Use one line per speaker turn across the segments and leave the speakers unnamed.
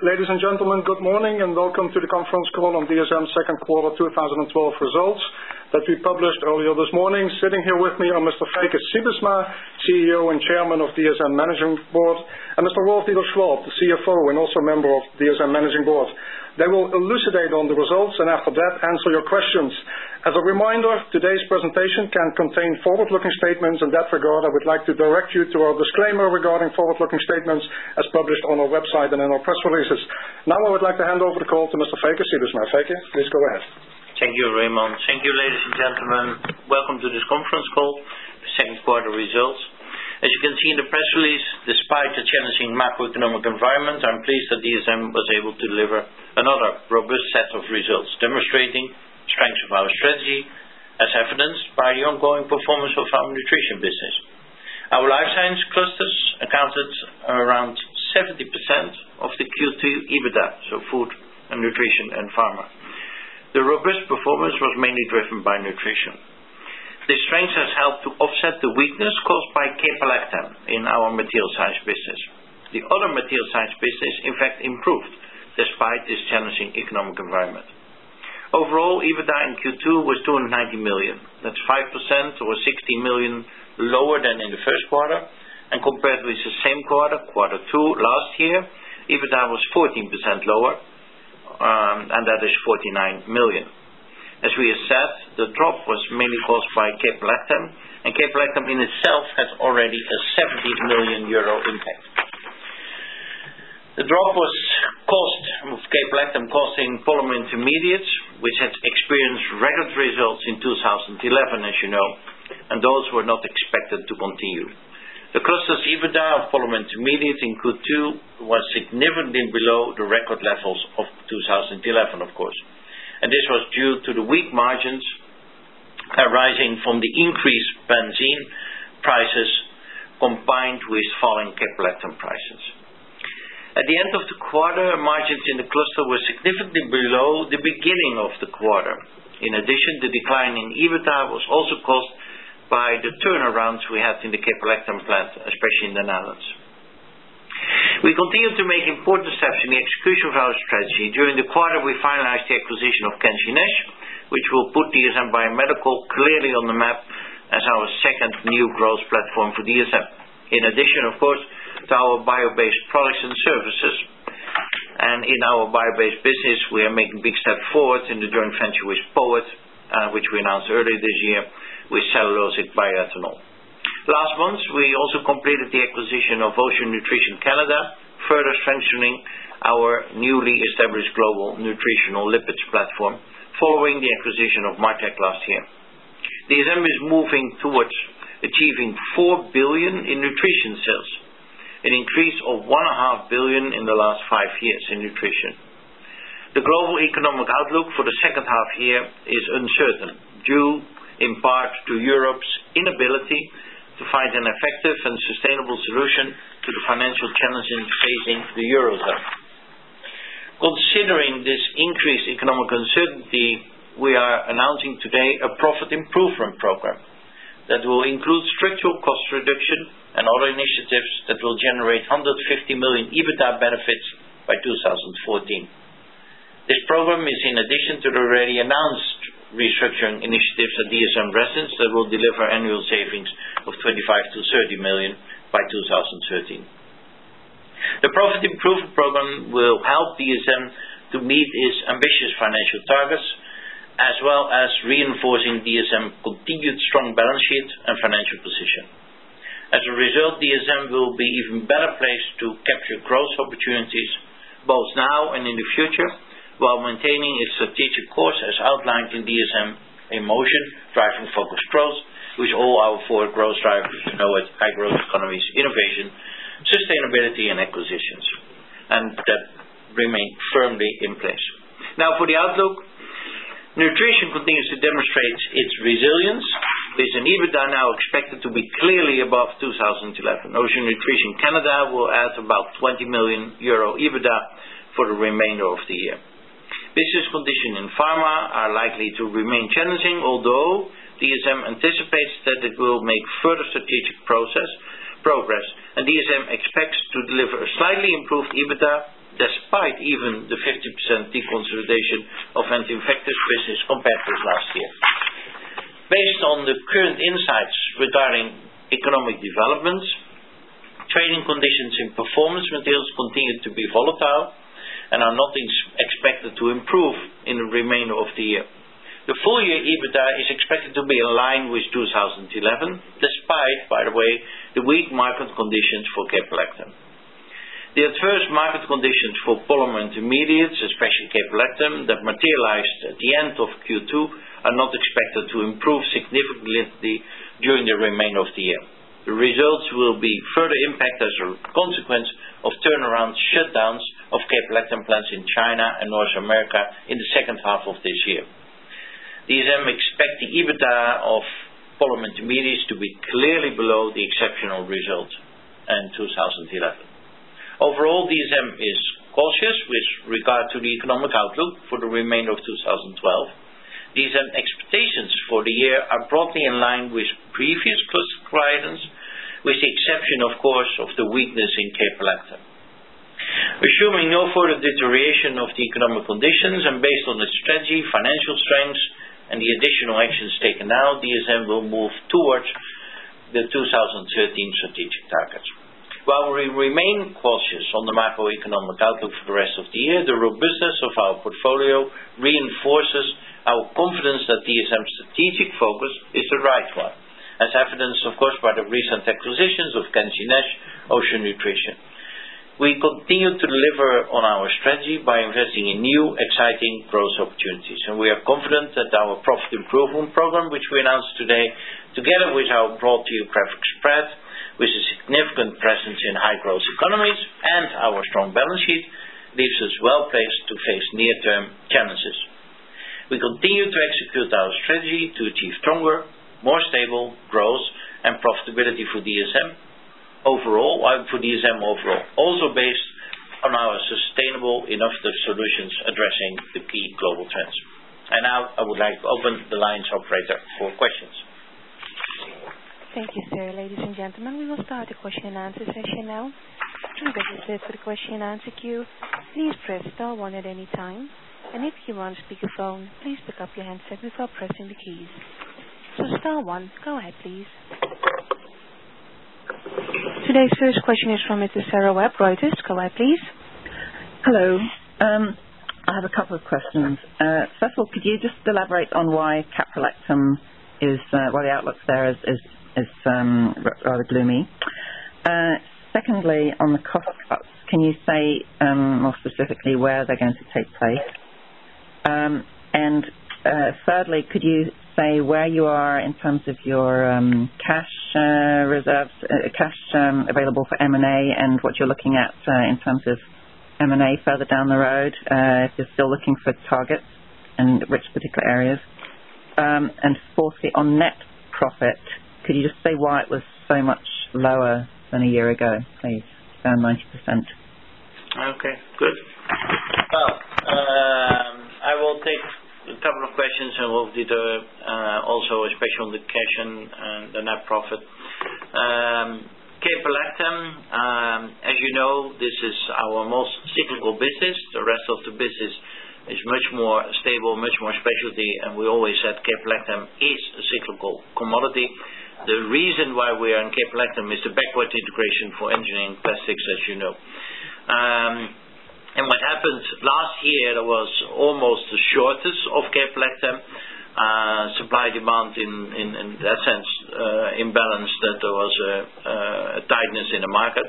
Ladies and gentlemen, good morning and welcome to the conference call on DSM's second quarter 2012 results that we published earlier this morning. Sitting here with me are Mr. Feike Sijbesma, CEO and Chairman of DSM Managing Board, and Mr. Wolf Dieter Schwab, the CFO and also member of DSM Managing Board. They will elucidate on the results and after that answer your questions. As a reminder, today's presentation can contain forward-looking statements. In that regard, I would like to direct you to our disclaimer regarding forward-looking statements as published on our website and in our press releases. Now I would like to hand over the call to Mr. Feike Sijbesma. Feike, please go ahead.
Thank you, Raymond. Thank you, ladies and gentlemen. Welcome to this conference call, the second quarter results. As you can see in the press release, despite the challenging macroeconomic environment, I'm pleased that DSM was able to deliver another robust set of results, demonstrating strength of our strategy, as evidenced by the ongoing performance of our nutrition business. Our life science clusters accounted around 70% of the Q2 EBITDA, so food and nutrition and pharma. The robust performance was mainly driven by nutrition. This strength has helped to offset the weakness caused by caprolactam in our material science business. The other material science business, in fact, improved despite this challenging economic environment. Overall, EBITDA in Q2 was 290 million. That's 5% or 60 million lower than in the first quarter. And compared with the same quarter 2 last year, EBITDA was 14% lower, and that is 49 million. As we have said, the drop was mainly caused by caprolactam, and caprolactam in itself has already a 70 million euro impact. The drop was caused of caprolactam causing polymer intermediates, which had experienced record results in 2011, as you know, and those were not expected to continue. The cluster's EBITDA of polymer intermediates in Q2 was significantly below the record levels of 2011, of course. And this was due to the weak margins arising from the increased benzene prices combined with falling caprolactam prices. At the end of the quarter, margins in the cluster were significantly below the beginning of the quarter. In addition, the decline in EBITDA was also caused by the turnarounds we had in the caprolactam plant, especially in the Netherlands. We continue to make important steps in the execution of our strategy. During the quarter, we finalized the acquisition of Kenji-Nash, which will put DSM Biomedical clearly on the map as our second new growth platform for DSM. In addition, of course, to our bio-based products and services. And in our bio-based business, we are making big steps forward in the joint venture with POET, which we announced earlier this year, with cellulosic bioethanol. Last month, we also completed the acquisition of Ocean Nutrition Canada, further strengthening our newly established global nutritional lipids platform, following the acquisition of Martech last year. DSM is moving towards achieving 4 billion in nutrition sales, an increase of 1.5 billion in the last 5 years in nutrition. The global economic outlook for the second half year is uncertain, due in part to Europe's inability to find an effective and sustainable solution to the financial challenges facing the Eurozone. Considering this increased economic uncertainty, we are announcing today a profit improvement program that will include structural cost reduction and other initiatives that will generate 150 million EBITDA benefits by 2014. This program is in addition to the already announced restructuring initiatives at DSM Resins that will deliver annual savings of 25 to 30 million by 2013. The profit improvement program will help DSM to meet its ambitious financial targets, as well as reinforcing DSM's continued strong balance sheet and financial position. As a result, DSM will be even better placed to capture growth opportunities both now and in the future, while maintaining its strategic course as outlined in DSM in Motion, driving focused growth, with all our 4 growth drivers, high growth economies, innovation, sustainability and acquisitions, and that remain firmly in place. Now for the outlook, nutrition continues to demonstrate its resilience, with an EBITDA now expected to be clearly above 2011. Ocean Nutrition Canada will add about 20 million euro EBITDA for the remainder of the year. Business conditions in pharma are likely to remain challenging, although DSM anticipates that it will make further strategic progress, and DSM expects to deliver a slightly improved EBITDA despite even the 50% deconsolidation of anti-infectives business compared with last year. Based on the current insights regarding economic developments, trading conditions in performance materials continue to be volatile and are not expected to improve in the remainder of the year. The full year EBITDA is expected to be in line with 2011, despite, by the way, the weak market conditions for caprolactam. The adverse market conditions for polymer intermediates, especially caprolactam, that materialized at the end of Q2 are not expected to improve significantly during the remainder of the year. The results will be further impacted as a consequence of turnaround shutdowns of caprolactam plants in China and North America in the second half of this year. DSM expect the EBITDA of polymer intermediates to be clearly below the exceptional result in 2011. Overall, DSM is cautious with regard to the economic outlook for the remainder of 2012. DSM expectations for the year are broadly in line with previous guidance, with the exception, of course, of the weakness in caprolactam. Assuming no further deterioration of the economic conditions and based on its strategy, financial strengths, and the additional actions taken now, DSM will move towards the 2013 strategic targets. While we remain cautious on the macroeconomic outlook for the rest of the year, the robustness of our portfolio reinforces our confidence that DSM's strategic focus is the right one, as evidenced, of course, by the recent acquisitions of Kenji Nash, Ocean Nutrition. We continue to deliver on our strategy by investing in new, exciting growth opportunities, and we are confident that our profit improvement program, which we announced today, together with our broad geographic spread, with a significant presence in high-growth economies and our strong balance sheet, leaves us well placed to face near-term challenges. We continue to execute our strategy to achieve stronger, more stable growth and profitability for DSM overall, also based on our sustainable, innovative solutions addressing the key global trends. And now I would like to open the lines, operator, for questions.
Thank you, sir. Ladies and gentlemen, we will start the question and answer session now. To register for the question and answer queue, please press star 1 at any time. And if you are on speakerphone, please pick up your handset before pressing the keys. So star 1, go ahead, please. Today's first question is from Mrs. Sarah Webb, Reuters. Go ahead, please.
Hello. I have a couple of questions. First of all, could you just elaborate on why caprolactam why the outlook there is rather gloomy? Secondly, on the cost cuts, can you say more specifically where they're going to take place? And thirdly, could you say where you are in terms of your cash reserves, cash available for M&A, and what you're looking at in terms of M&A further down the road, if you're still looking for targets and which particular areas? And fourthly, on net profit, could you just say why it was so much lower than a year ago, please? Down 90%.
Okay, good. Well, I will take a couple of questions and we'll do also especially on the cash and the net profit. Caprolactam, as you know, this is our most cyclical business. The rest of the business is much more stable, much more specialty, and we always said caprolactam is a cyclical commodity. The reason why we are in caprolactam is the backward integration for engineering plastics, as you know. And what happened last year, there was almost a shortage of caprolactam, supply-demand in that sense imbalance, that there was a tightness in the market.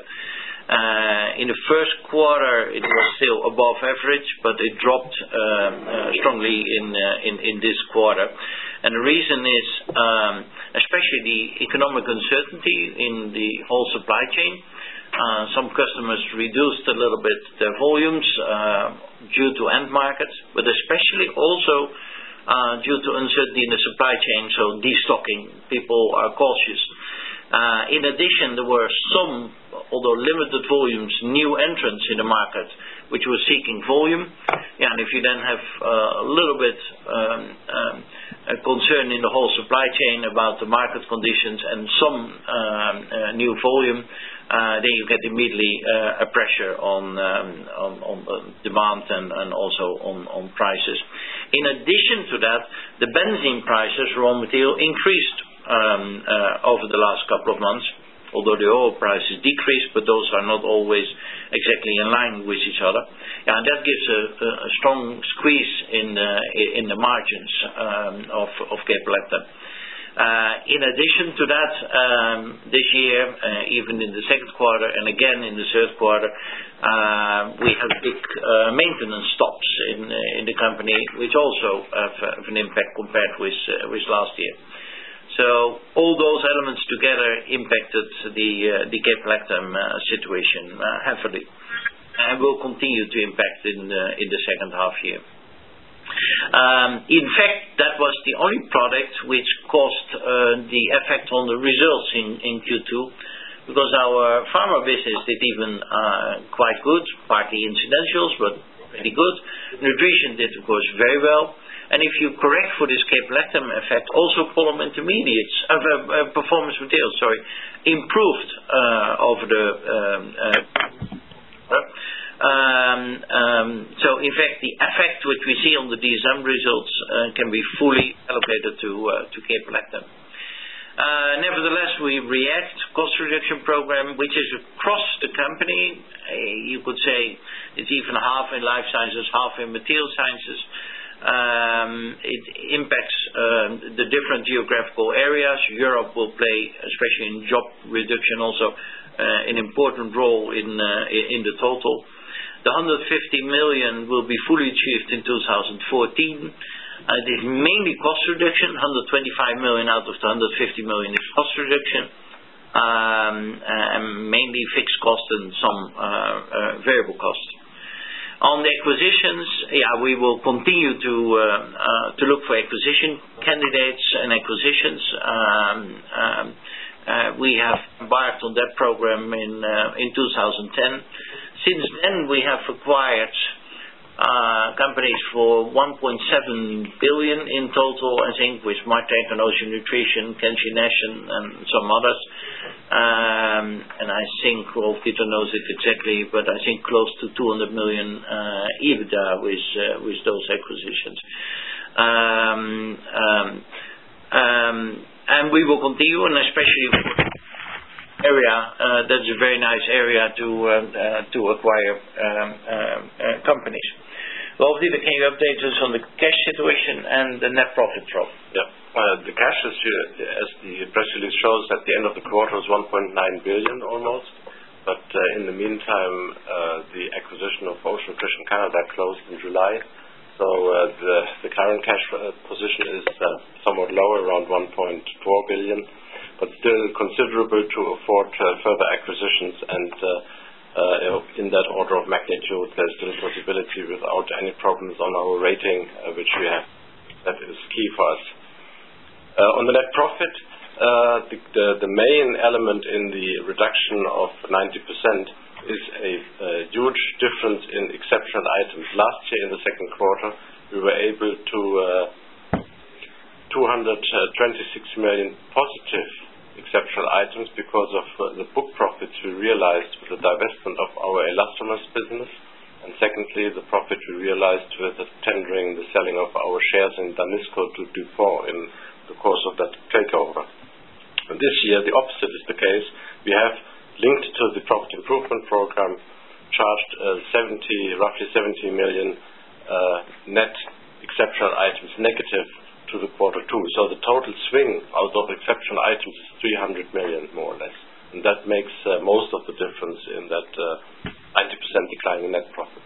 In the first quarter, it was still above average, but it dropped strongly in this quarter. And the reason is especially the economic uncertainty in the whole supply chain. Some customers reduced a little bit their volumes due to end markets, but especially also due to uncertainty in the supply chain, so destocking. People are cautious. In addition, there were some, although limited volumes, new entrants in the market which were seeking volume. Yeah, and if you then have a little bit a concern in the whole supply chain about the market conditions and some new volume, then you get immediately a pressure on demand and also on prices. In addition to that, the benzene prices, raw material, increased over the last couple of months, although the oil prices decreased, but those are not always exactly in line with each other. And that gives a strong squeeze in the margins of caprolactam. In addition to that, this year, even in the second quarter and again in the third quarter, we have big maintenance stops in the company, which also have an impact compared with last year. So all those elements together impacted the caprolactam situation heavily, and will continue to impact in the second half year. In fact, that was the only product which caused the effect on the results in Q2, because our pharma business did even quite good, partly incidentals, but pretty good. Nutrition did, of course, very well. And if you correct for this caprolactam effect, also polymer intermediates, performance materials, improved over the. So in fact, the effect which we see on the DSM results can be fully allocated to caprolactam. Nevertheless, we react cost reduction program, which is across the company. You could say it's even half in life sciences, half in material sciences. It impacts the different geographical areas. Europe will play, especially in job reduction, also an important role in the total. The 150 million will be fully achieved in 2014. It is mainly cost reduction. 125 million out of the 150 million is cost reduction, and mainly fixed cost and some variable costs. On the acquisitions, we will continue to look for acquisition candidates and acquisitions. We have embarked on that program in 2010. Since then, we have acquired companies for 1.7 billion in total, I think, with Martek and Ocean Nutrition, Kenshi Nash, and some others. And I think, well, Peter knows it exactly, but I think close to 200 million EBITDA with those acquisitions. And we will continue, and especially area, that's a very nice area to acquire companies. Well, Dieter, can you update us on the cash situation and the net profit drop?
Yeah. The cash, as the press release shows, at the end of the quarter was 1.9 billion almost. But in the meantime, the acquisition of Ocean Nutrition Canada closed in July. So the current cash position is somewhat lower, around 1.4 billion, but still considerable to afford further acquisitions. And in that order of magnitude, there's still a possibility without any problems on our rating, which we have. That is key for us. On the net profit, the main element in the reduction of 90% is a huge difference in exceptional items. Last year, in the second quarter, we were able to 226 million positive exceptional items because of the book profits we realized with the divestment of our elastomers business, and secondly, the profit we realized with the tendering, the selling of our shares in Danisco to DuPont in the course of that takeover. And this year, the opposite is the case. We have linked to the profit improvement program, charged roughly 70 million net exceptional items negative to the quarter two. So the total swing out of exceptional items is 300 million, more or less. And that makes most of the difference in that 90% decline in net profit.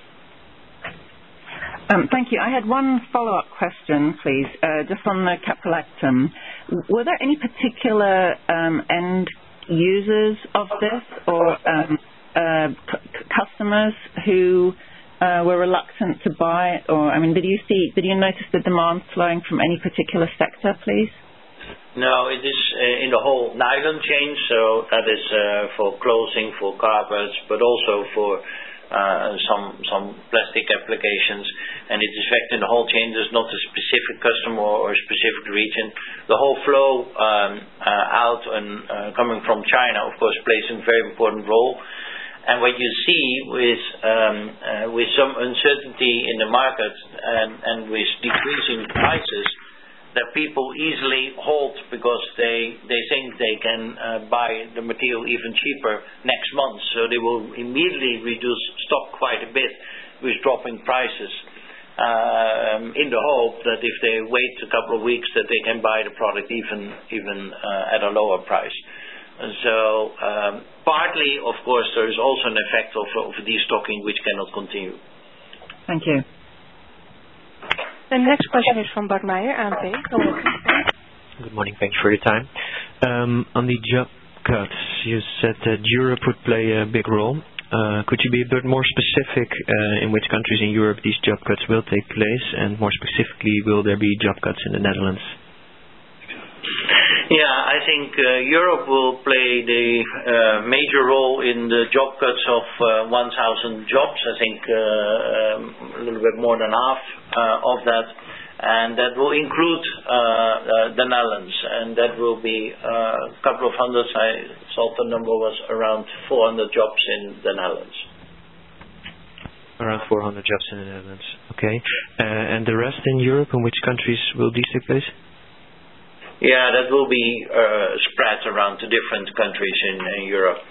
Thank you. I had one follow-up question, please, just on the caprolactam. Were there any particular end users of this or customers who were reluctant to buy it? Or, did you notice the demand flowing from any particular sector, please?
No, it is in the whole nylon chain, so that is for clothing, for carpets, but also for some plastic applications, and it is affecting the whole chain. There's not a specific customer or a specific region. The whole flow out and coming from China, of course, plays a very important role. And what you see with some uncertainty in the market and with decreasing prices, that people easily hold because they think they can buy the material even cheaper next month. So they will immediately reduce stock quite a bit with dropping prices in the hope that if they wait a couple of weeks that they can buy the product even at a lower price. And so partly, of course, there is also an effect of destocking which cannot continue.
Thank you.
The next question is from Bart Meijer, ANP. Go ahead, please.
Good morning. Thanks for your time. On the job cuts, you said that Europe would play a big role. Could you be a bit more specific in which countries in Europe these job cuts will take place, and more specifically, will there be job cuts in the Netherlands?
Yeah, I think Europe will play the major role in the job cuts of 1,000 jobs. I think a little bit more than half of that, and that will include the Netherlands, and that will be a couple of hundreds. I thought the number was around 400 jobs in the Netherlands.
Around 400 jobs in the Netherlands. Okay. And the rest in Europe, in which countries will these take place?
Yeah, that will be spread around the different countries in Europe.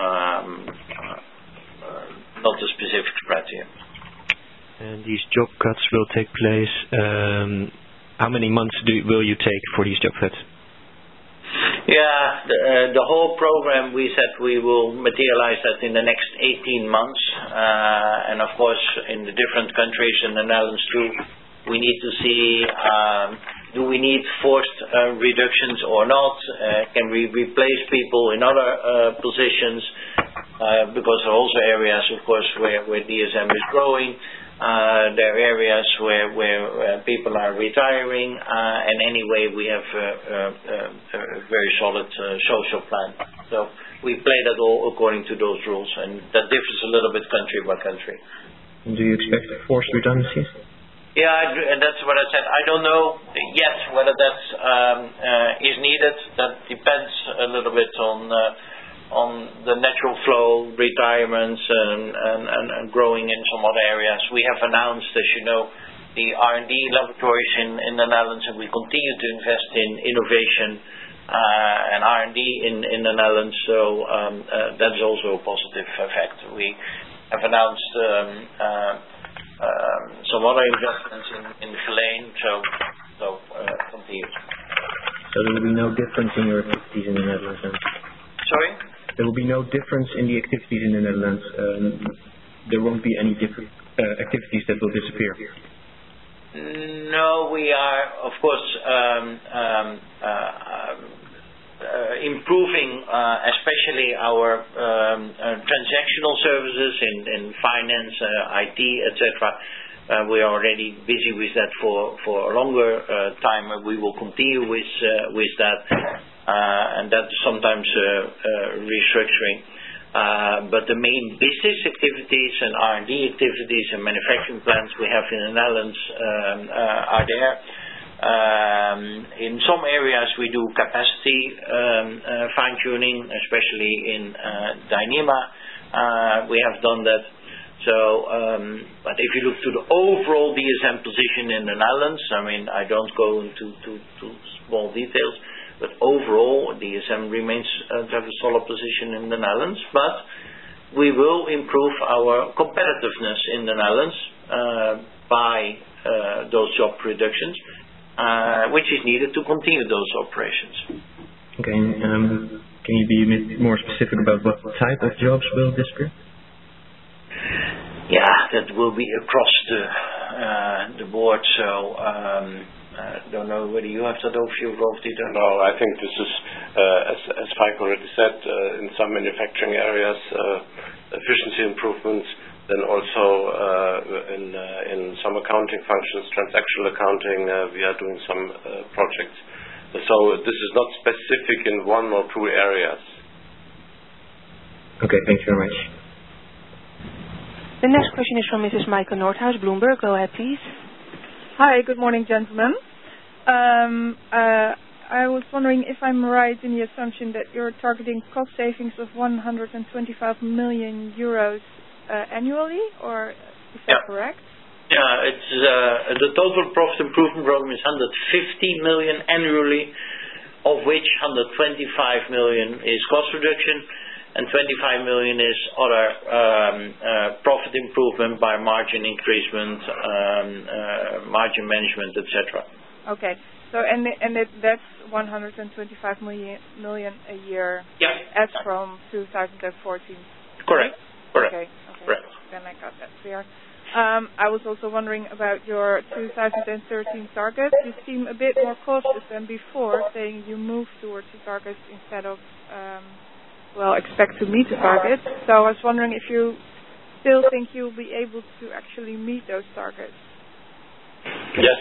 Not a specific spread here.
And these job cuts will take place. How many months will you take for these job cuts?
Yeah, the whole program, we said we will materialize that in the next 18 months. And of course, in the different countries, in the Netherlands too, we need to see, do we need forced reductions or not? Can we replace people in other positions? Because there are also areas, of course, where DSM is growing. There are areas where people are retiring. And anyway, we have a very solid social plan. So we play that all according to those rules. And that differs a little bit country by country.
Do you expect forced redundancies?
Yeah, and that's what I said. I don't know yet whether that is needed. That depends a little bit on the natural flow, retirements, and growing in some other areas. We have announced, as you know, the R&D laboratories in the Netherlands, and we continue to invest in innovation and R&D in the Netherlands. So that is also a positive effect. We have announced some other investments in Geleen, so continue.
So there will be no difference in your activities in the Netherlands then?
Sorry?
There will be no difference in the activities in the Netherlands. There won't be any different activities that will disappear.
No, we are, of course, improving especially our transactional services in finance, IT, etc. We are already busy with that for a longer time, and we will continue with that, and that's sometimes restructuring. But the main business activities and R&D activities and manufacturing plants we have in the Netherlands are there. In some areas we do capacity fine-tuning, especially in Dyneema. We have done that. So, but if you look to the overall DSM position in the Netherlands, I mean, I don't go into small details, but overall DSM remains to have a solid position in the Netherlands. But we will improve our competitiveness in the Netherlands by those job reductions. Which is needed to continue those operations.
Okay, can you be a bit more specific about what type of jobs will disappear?
Yeah, that will be across the board. So I don't know whether you have that overview, Rolf.
No, I think this is, as Falk already said, in some manufacturing areas, efficiency improvements. Then also in some accounting functions, transactional accounting, we are doing some projects. So this is not specific in one or two areas.
Okay, thank you very much.
The next question is from Mrs. Michael Nordhaus, Bloomberg. Go ahead, please.
Hi, good morning, gentlemen. I was wondering if I'm right in the assumption that you're targeting cost savings of 125 million euros annually, or is that correct?
Yeah, it's the total profit improvement program is 150 million annually, of which 125 million is cost reduction and 25 million is other profit improvement by margin increasement, margin management, etc.
Okay. So that's 125 million a year as from 2014.
Correct.
Okay.
Correct.
Then I got that clear. I was also wondering about your 2013 targets. You seem a bit more cautious than before, saying you move towards the targets instead of expect to meet the targets. So I was wondering if you still think you'll be able to actually meet those targets.
Yes.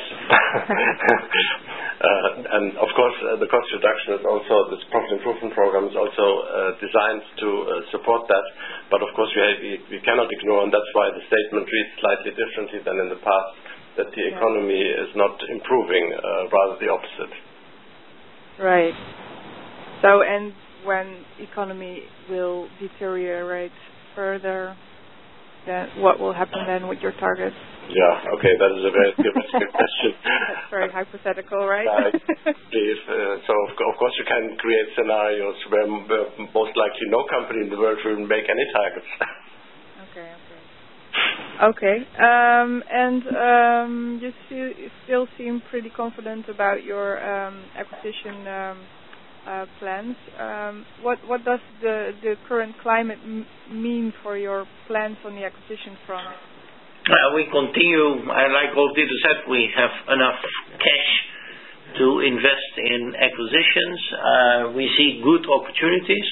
And of course, the cost reduction is also, this profit improvement program is also designed to support that. But of course, we cannot ignore, and that's why the statement reads slightly differently than in the past, that the economy is not improving, rather the opposite.
Right. So, and when economy will deteriorate further, then what will happen then with your targets?
Yeah, okay, that is a very theoretical question.
That's very hypothetical, right?
So, of course, you can create scenarios where most likely no company in the world will make any targets.
Okay. And you still seem pretty confident about your acquisition plans. What does the current climate mean for your plans on the acquisition front?
We continue, like Rolf Dieter said, we have enough cash to invest in acquisitions. We see good opportunities,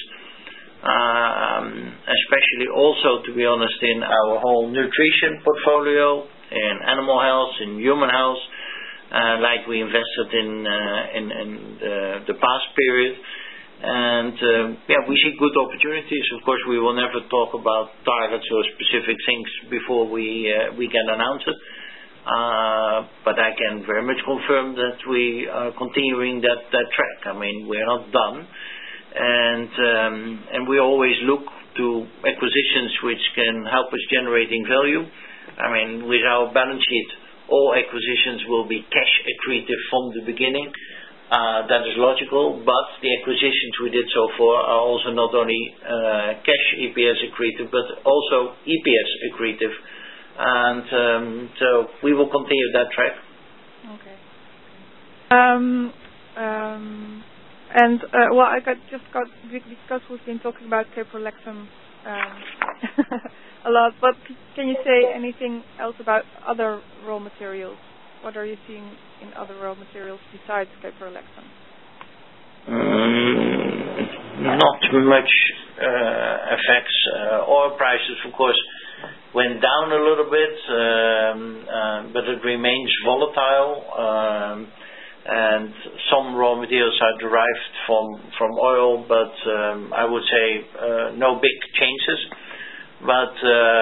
especially also, to be honest, in our whole nutrition portfolio, in animal health, in human health, like we invested in the past period. And we see good opportunities. Of course, we will never talk about targets or specific things before we can announce it. But I can very much confirm that we are continuing that track. I mean, we're not done, and we always look to acquisitions which can help us generating value. I mean, with our balance sheet, all acquisitions will be cash accretive from the beginning. That is logical, but the acquisitions we did so far are also not only cash EPS accretive, but also EPS accretive. And so we will continue that track.
Okay. Because we've been talking about caprolactam a lot, but can you say anything else about other raw materials? What are you seeing in other raw materials besides caprolactam?
Not much effects. Oil prices, of course, went down a little bit, but it remains volatile. And some raw materials are derived from oil, but I would say no big changes. But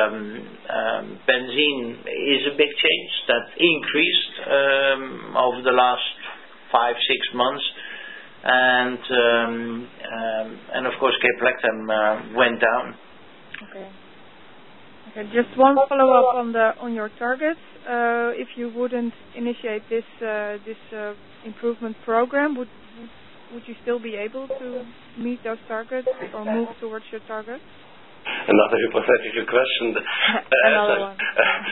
benzene is a big change that increased over the last 5-6 months, and of course caprolactam went down.
Okay. Just one follow-up on your targets. If you wouldn't initiate this improvement program, would you still be able to meet those targets or move towards your targets?
Another hypothetical question.
Another one.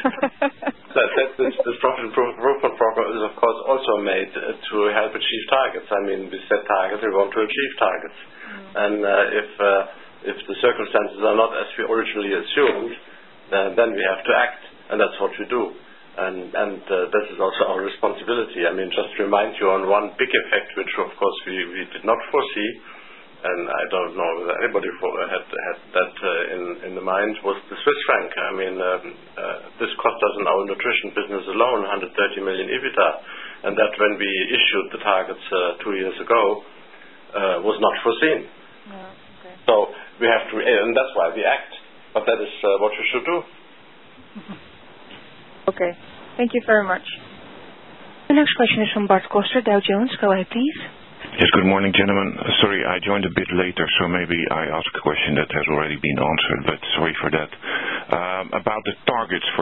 This profit improvement program is, of course, also made to help achieve targets. I mean, we set targets, we want to achieve targets. And if the circumstances are not as we originally assumed, then we have to act, and that's what we do. And this is also our responsibility. I mean, just to remind you on one big effect, which, of course, we did not foresee, and I don't know whether anybody had that in the mind, was the Swiss franc. I mean, this cost us in our nutrition business alone 130 million EBITDA, and that when we issued the targets 2 years ago was not foreseen.
Yeah, okay.
So we have to, and that's why we act. But that is what we should do.
Okay. Thank you very much.
The next question is from Bart Koster, Dow Jones. Go ahead, please.
Yes, good morning, gentlemen. Sorry, I joined a bit later, so maybe I ask a question that has already been answered, but sorry for that. About the targets for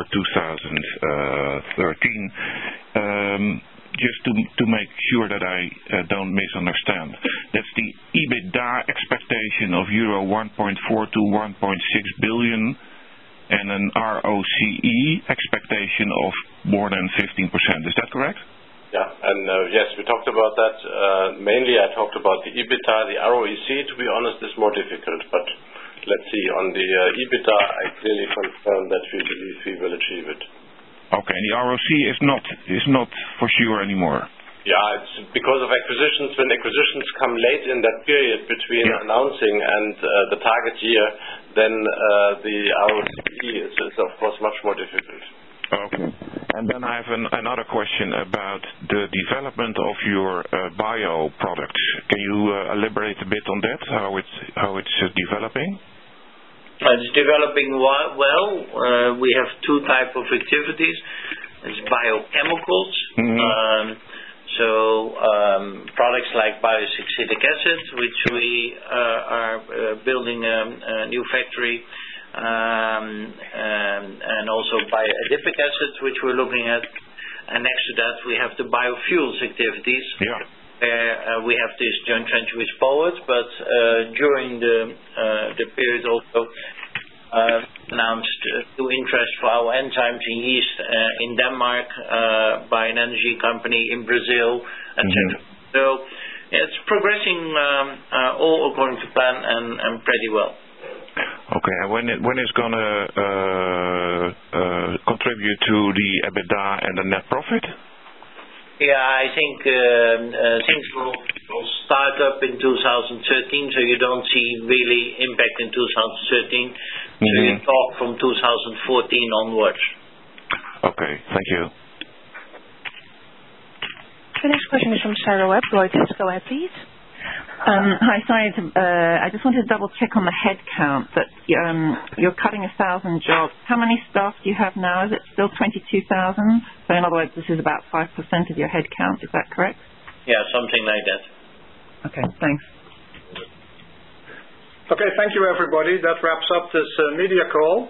2013, just to make sure that I don't misunderstand. That's the EBITDA expectation of euro 1.4 to 1.6 billion and an ROCE expectation of more than 15%. Is that correct?
Yeah, and yes, we talked about that. Mainly I talked about the EBITDA. The ROEC, to be honest, is more difficult, but let's see. On the EBITDA, I clearly confirm that we believe we will achieve it.
Okay, and the ROC is not for sure anymore.
Yeah, it's because of acquisitions. When acquisitions come late in that period between announcing and the target year, then the ROCE is of course much more difficult.
Okay. And then I have another question about the development of your bio products. Can you elaborate a bit on that? How it's developing?
It's developing well. We have two types of activities. It's biochemicals. Products like biosuccinic acid, which we are building a new factory, and also bioadipic acid, which we're looking at. And next to that, we have the biofuels activities.
Yeah.
We have this joint venture with Poet, but during the period also announced new interest for our enzymes in yeast in Denmark by an energy company in Brazil, etc. So it's progressing all according to plan and pretty well.
Okay, and when it's going to contribute to the EBITDA and the net profit?
Yeah, I think things will start up in 2013, so you don't see really impact in 2013. So you talk from 2014 onwards.
Okay, thank you.
The next question is from Sarah Webb, Reuters. Go ahead, please.
Hi, sorry. I just wanted to double check on the head count that you're cutting 1,000 jobs. How many staff do you have now? Is it still 22,000? So in other words, this is about 5% of your head count. Is that correct?
Yeah, something like that.
Okay, thanks.
Okay, thank you everybody. That wraps up this media call.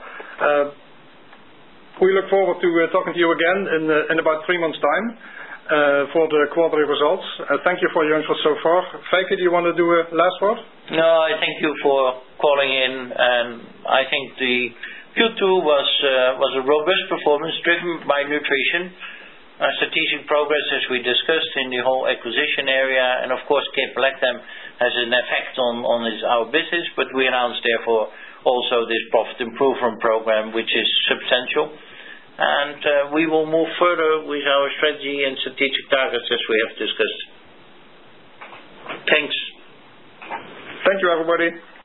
We look forward to talking to you again in about 3 months' time. For the quarterly results. Thank you for your interest so far. Feike, do you want to do a last word?
No, I thank you for calling in, and I think the Q2 was a robust performance driven by nutrition, strategic progress as we discussed in the whole acquisition area, and of course caprolactam has an effect on our business, but we announced therefore also this profit improvement program, which is substantial. And we will move further with our strategy and strategic targets as we have discussed. Thanks.
Thank you, everybody.